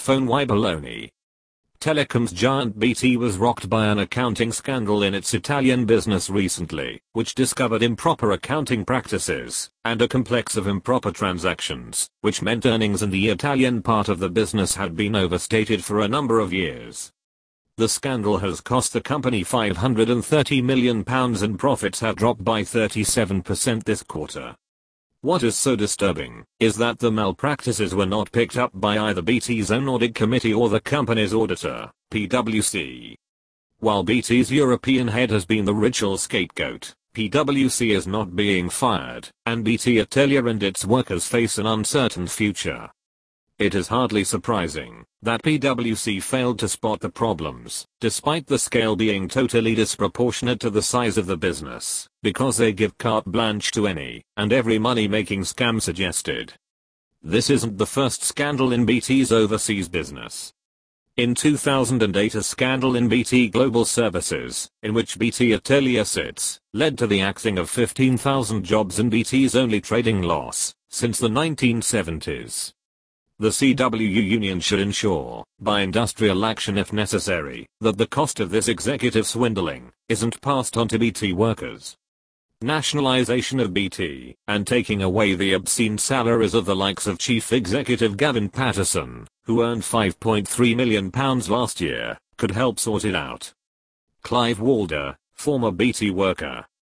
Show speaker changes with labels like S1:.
S1: phone why baloney. Telecoms giant BT was rocked by an accounting scandal in its Italian business recently, which discovered improper accounting practices and a complex of improper transactions, which meant earnings in the Italian part of the business had been overstated for a number of years. The scandal has cost the company £530 million and profits have dropped by 37% this quarter. What is so disturbing is that the malpractices were not picked up by either BT's own audit committee or the company's auditor, PwC. While BT's European head has been the ritual scapegoat, PwC is not being fired, and BT Italia and its workers face an uncertain future. It is hardly surprising that PwC failed to spot the problems, despite the scale being totally disproportionate to the size of the business, because they give carte blanche to any and every money-making scam suggested. This isn't the first scandal in BT's overseas business. In 2008, a scandal in BT Global Services, in which BT Italia sits, led to the axing of 15,000 jobs and BT's only trading loss since the 1970s. The CWU union should ensure, by industrial action if necessary, that the cost of this executive swindling isn't passed on to BT workers. Nationalization of BT and taking away the obscene salaries of the likes of Chief Executive Gavin Patterson, who earned £5.3 million last year, could help sort it out. Clive Walder, former BT worker,